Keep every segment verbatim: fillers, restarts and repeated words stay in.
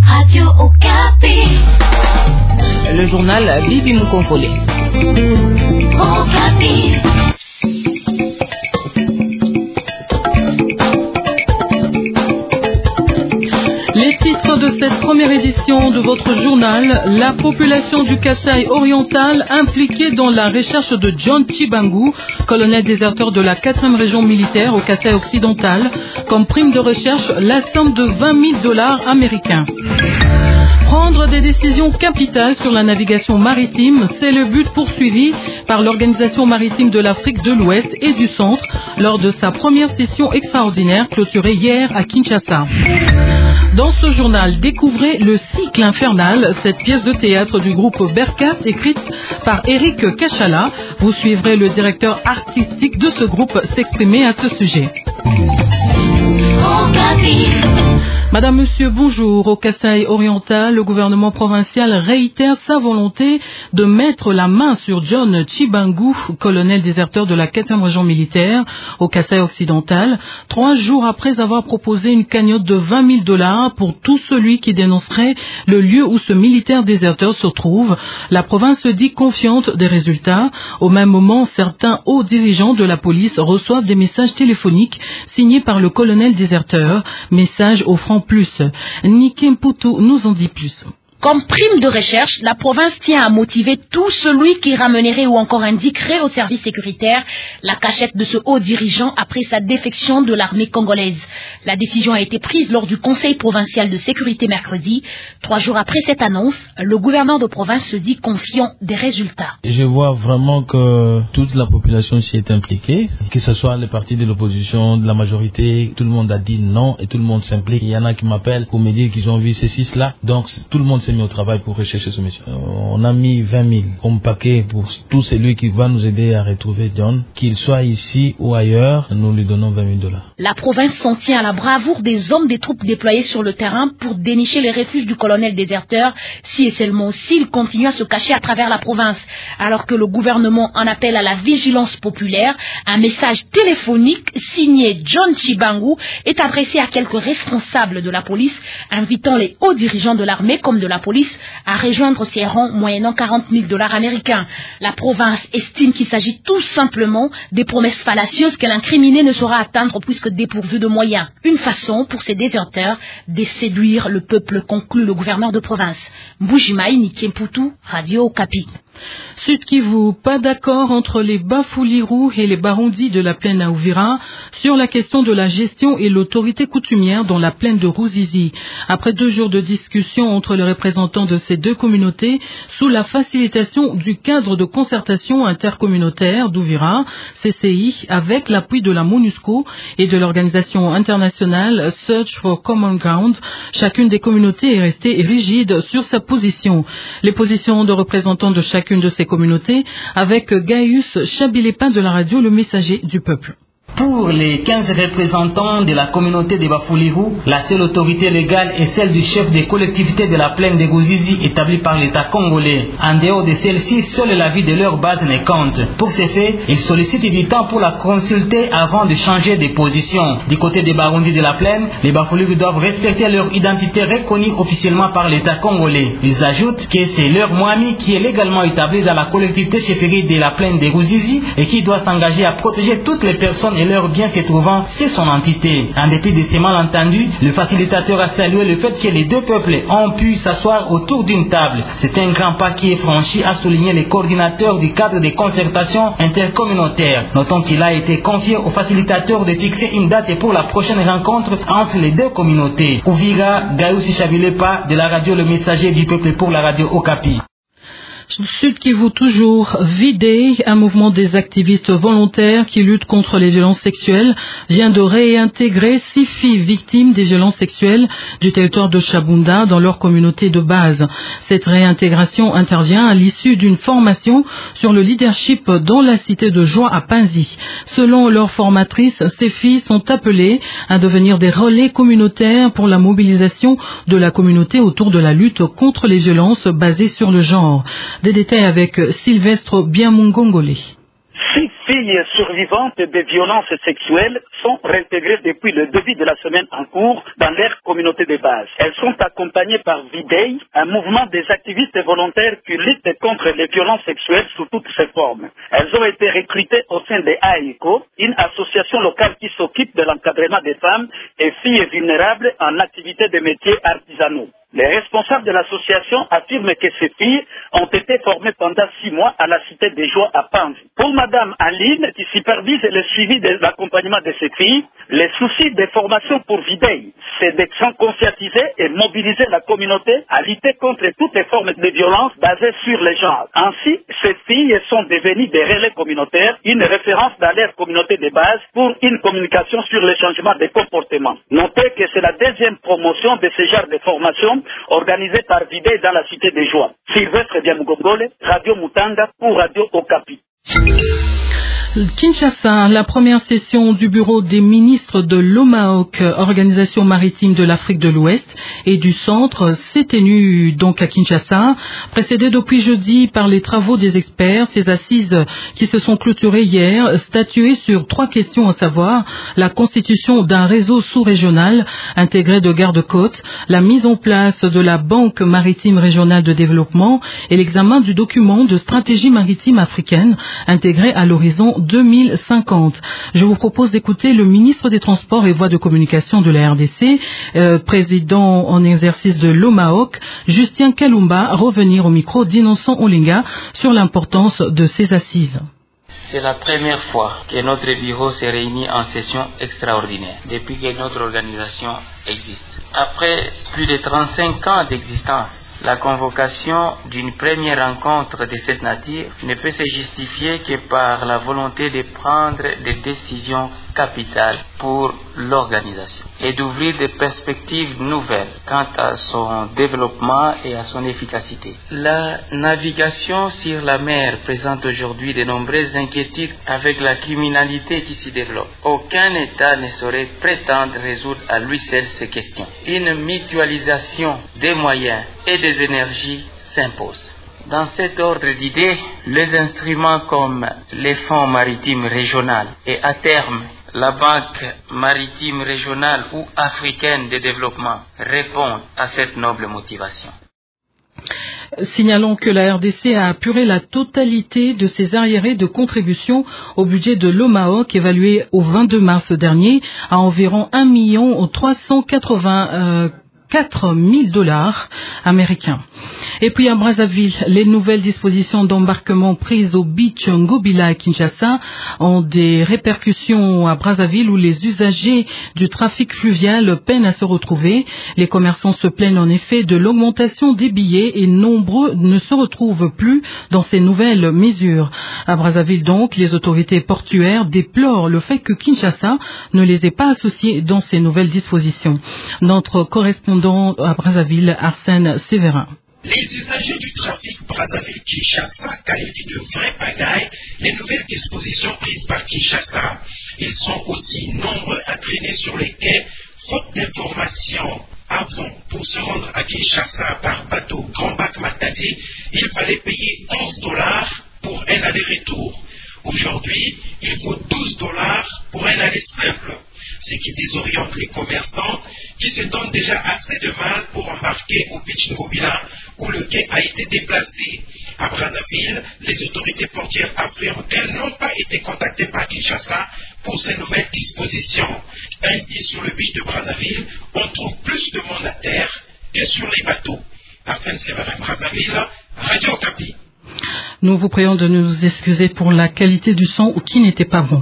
Radio Okapi. Le journal Bibi Mukongole. Okapi. Les titres de cette première édition de votre journal: la population du Kasaï oriental impliquée dans la recherche de John Chibangu, colonel déserteur de la quatrième région militaire au Kasaï occidental, comme prime de recherche la somme de vingt mille dollars américains. Prendre des décisions capitales sur la navigation maritime, c'est le but poursuivi par l'Organisation maritime de l'Afrique de l'Ouest et du Centre lors de sa première session extraordinaire clôturée hier à Kinshasa. Dans ce journal, découvrez Le Cycle infernal, cette pièce de théâtre du groupe Berkas écrite par Eric Kachala. Vous suivrez le directeur artistique de ce groupe s'exprimer à ce sujet. Madame, Monsieur, bonjour. Au Kasaï oriental, le gouvernement provincial réitère sa volonté de mettre la main sur John Chibangu, colonel déserteur de la quatrième région militaire au Kasaï occidental, trois jours après avoir proposé une cagnotte de vingt mille dollars pour tout celui qui dénoncerait le lieu où ce militaire déserteur se trouve. La province se dit confiante des résultats. Au même moment, certains hauts dirigeants de la police reçoivent des messages téléphoniques signés par le colonel déserteur, messages offrant plus. Niki Mputu nous en dit plus. Comme prime de recherche, la province tient à motiver tout celui qui ramènerait ou encore indiquerait au service sécuritaire la cachette de ce haut dirigeant après sa défection de l'armée congolaise. La décision a été prise lors du Conseil provincial de sécurité mercredi. Trois jours après cette annonce, le gouverneur de province se dit confiant des résultats. Je vois vraiment que toute la population s'y est impliquée, que ce soit les partis de l'opposition, de la majorité, tout le monde a dit non et tout le monde s'implique. Il y en a qui m'appellent pour me dire qu'ils ont vu ceci, cela. Donc tout le monde mis au travail pour rechercher ce monsieur. On a mis vingt mille comme paquet pour tout celui qui va nous aider à retrouver John, qu'il soit ici ou ailleurs, nous lui donnons vingt mille dollars. La province s'en tient à la bravoure des hommes des troupes déployés sur le terrain pour dénicher les refuges du colonel déserteur, si et seulement s'il continue à se cacher à travers la province. Alors que le gouvernement en appelle à la vigilance populaire, un message téléphonique signé John Chibangu est adressé à quelques responsables de la police, invitant les hauts dirigeants de l'armée comme de la police à rejoindre ses rangs moyennant quarante mille dollars américains. La province estime qu'il s'agit tout simplement des promesses fallacieuses que l'incriminé ne saura atteindre puisque dépourvu de moyens. Une façon pour ces déserteurs de séduire le peuple, conclut le gouverneur de province. Mbujimaï, Niki Mputu, Radio Okapi. Sud Kivu, pas d'accord entre les Bafouliru et les Barundi de la plaine à Uvira sur la question de la gestion et l'autorité coutumière dans la plaine de Ruzizi. Après deux jours de discussion entre les représentants de ces deux communautés, sous la facilitation du cadre de concertation intercommunautaire d'Uvira, C C I, avec l'appui de la MONUSCO et de l'organisation internationale Search for Common Ground, chacune des communautés est restée rigide sur sa position. Les positions de représentants de chacune de ces communautés avec Gaius Chabilepa de la radio Le Messager du Peuple. Pour les quinze représentants de la communauté des Bafouliru, la seule autorité légale est celle du chef des collectivités de la plaine de Ruzizi établie par l'État congolais. En dehors de celle-ci, seule l'avis de leur base ne compte. Pour ces faits, ils sollicitent du temps pour la consulter avant de changer de position. Du côté des Barundi de la plaine, les Bafouliru doivent respecter leur identité reconnue officiellement par l'État congolais. Ils ajoutent que c'est leur Moami qui est légalement établi dans la collectivité chefferie de la plaine de Ruzizi et qui doit s'engager à protéger toutes les personnes et leurs biens se trouvant c'est son entité. En dépit de ces malentendus, le facilitateur a salué le fait que les deux peuples ont pu s'asseoir autour d'une table. C'est un grand pas qui est franchi, a souligné le coordinateur du cadre de concertation intercommunautaire. Notons qu'il a été confié au facilitateur de fixer une date pour la prochaine rencontre entre les deux communautés. Uvira, Gaius Chabilepa de la radio Le Messager du Peuple pour la radio Okapi. Sud Kivu toujours vidé, un mouvement des activistes volontaires qui luttent contre les violences sexuelles vient de réintégrer six filles victimes des violences sexuelles du territoire de Chabunda dans leur communauté de base. Cette réintégration intervient à l'issue d'une formation sur le leadership dans la cité de Joie à Panzi. Selon leur formatrice, ces filles sont appelées à devenir des relais communautaires pour la mobilisation de la communauté autour de la lutte contre les violences basées sur le genre. Des détails avec Sylvestre Biamungongolé. Six filles survivantes des violences sexuelles sont réintégrées depuis le début de la semaine en cours dans leur communauté de base. Elles sont accompagnées par Videy, un mouvement des activistes volontaires qui luttent contre les violences sexuelles sous toutes ses formes. Elles ont été recrutées au sein de A I C O, une association locale qui s'occupe de l'encadrement des femmes et filles vulnérables en activité de métiers artisanaux. Les responsables de l'association affirment que ces filles ont été formées pendant six mois à la cité des Joies à Panzi. Pour Madame Aline, qui supervise le suivi de l'accompagnement de ces filles, les soucis des formations pour Videy, c'est de conscientiser et mobiliser la communauté à lutter contre toutes les formes de violence basées sur les genres. Ainsi, ces filles sont devenues des relais communautaires, une référence dans leur communauté de base pour une communication sur le changement des comportements. Notez que c'est la deuxième promotion de ce genre de formation organisée par Videy dans la cité des Joies. Sylvestre Diamugongole, Radio Mutanga pour Radio Okapi. Kinshasa, la première session du bureau des ministres de l'O M A O C, Organisation maritime de l'Afrique de l'Ouest et du Centre, s'est tenue donc à Kinshasa, précédée depuis jeudi par les travaux des experts. Ces assises qui se sont clôturées hier statuaient sur trois questions, à savoir la constitution d'un réseau sous-régional intégré de garde-côtes, la mise en place de la Banque maritime régionale de développement et l'examen du document de stratégie maritime africaine intégré à l'horizon deux mille cinquante. Je vous propose d'écouter le ministre des Transports et Voies de Communication de la R D C, euh, président en exercice de l'O M A O C, Justin Kalumba, revenir au micro d'Innocent Olinga sur l'importance de ces assises. C'est la première fois que notre bureau s'est réuni en session extraordinaire depuis que notre organisation existe. Après plus de trente-cinq ans d'existence, la convocation d'une première rencontre de cette nature ne peut se justifier que par la volonté de prendre des décisions capitales pour l'organisation et d'ouvrir des perspectives nouvelles quant à son développement et à son efficacité. La navigation sur la mer présente aujourd'hui de nombreuses inquiétudes avec la criminalité qui s'y développe. Aucun État ne saurait prétendre résoudre à lui seul ces questions. Une mutualisation des moyens et des énergies s'impose. Dans cet ordre d'idées, les instruments comme les fonds maritimes régionaux et à terme la Banque maritime régionale ou africaine de développement répondent à cette noble motivation. Signalons que la R D C a apuré la totalité de ses arriérés de contribution au budget de l'O M A O C évalué au vingt-deux mars dernier à environ un million trois cent quatre-vingt-quatre mille dollars américains. Et puis à Brazzaville, les nouvelles dispositions d'embarquement prises au beach Ngobila à Kinshasa ont des répercussions à Brazzaville où les usagers du trafic fluvial peinent à se retrouver. Les commerçants se plaignent en effet de l'augmentation des billets et nombreux ne se retrouvent plus dans ces nouvelles mesures. À Brazzaville donc, les autorités portuaires déplorent le fait que Kinshasa ne les ait pas associés dans ces nouvelles dispositions. Notre correspondant à Brazzaville, Arsène Séverin. Les usagers du trafic Brazzaville-Kinshasa qualifient de vraie pagaille les nouvelles dispositions prises par Kinshasa. Ils sont aussi nombreux à traîner sur les quais, faute d'informations. Avant, pour se rendre à Kinshasa par bateau Grand Bac Matadi, il fallait payer onze dollars pour un aller-retour. Aujourd'hui, il faut douze dollars pour un aller simple, ce qui désoriente les commerçants qui se donnent déjà assez de mal pour embarquer au beach Ngobila où le quai a été déplacé. À Brazzaville, les autorités portières affirment qu'elles n'ont pas été contactées par Kinshasa pour ces nouvelles dispositions. Ainsi, sur le beach de Brazzaville, on trouve plus de monde à terre que sur les bateaux. Arsène Séverin, Brazzaville, Radio Okapi. Nous vous prions de nous excuser pour la qualité du son qui n'était pas bon.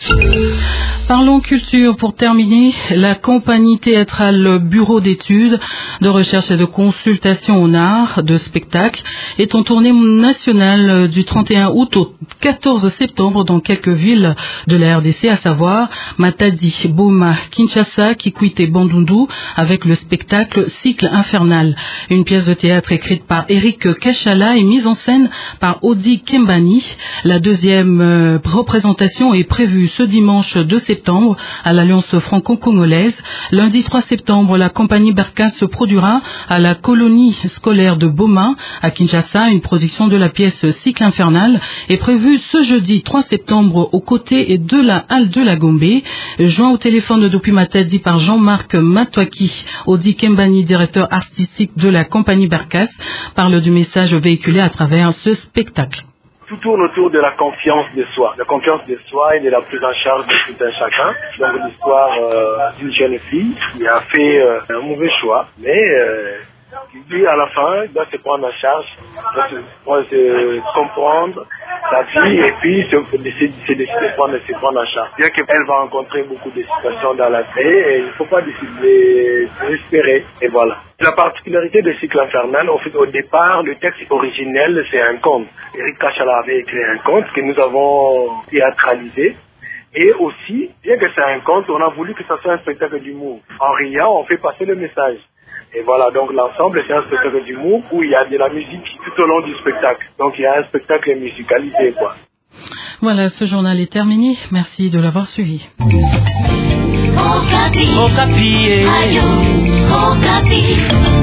Parlons culture pour terminer. La compagnie théâtrale Bureau d'études, de recherche et de consultation en art, de spectacle, est en tournée nationale du trente et un août au quatorze septembre dans quelques villes de la R D C, à savoir Matadi, Boma, Kinshasa, Kikwit et Bandundu, avec le spectacle Cycle infernal. Une pièce de théâtre écrite par Eric Kachala et mise en scène par Odi Kembani. La deuxième euh, représentation est prévue ce dimanche deux septembre septembre à l'Alliance franco-congolaise. Lundi trois septembre, la compagnie Berkas se produira à la colonie scolaire de Boma à Kinshasa. Une production de la pièce Cycle infernal est prévue ce jeudi trois septembre aux côtés de la halle de la Gombe. Joint au téléphone depuis Matadi par Jean-Marc Matouaki, Audi Kembani, directeur artistique de la compagnie Berkas, parle du message véhiculé à travers ce spectacle. Tout tourne autour de la confiance de soi. La confiance de soi et de la prise en charge de tout un chacun. Donc l'histoire euh, d'une jeune fille qui a fait euh, un mauvais choix, mais euh, qui à la fin doit se prendre en charge, doit se, doit se comprendre la vie et puis se, se, se décider de prendre, se prendre en charge. Bien qu'elle va rencontrer beaucoup de situations dans la vie et il ne faut pas décider d'espérer. Et voilà. La particularité de Cycle infernal, en fait, au départ, le texte originel, c'est un conte. Eric Kachala avait écrit un conte que nous avons théâtralisé. Et aussi, bien que c'est un conte, on a voulu que ça soit un spectacle d'humour. En riant, on fait passer le message. Et voilà, donc l'ensemble, c'est un spectacle d'humour où il y a de la musique tout au long du spectacle. Donc il y a un spectacle musicalisé, quoi. Voilà, ce journal est terminé. Merci de l'avoir suivi. Okapi. Okapi. Ayo. Okapi.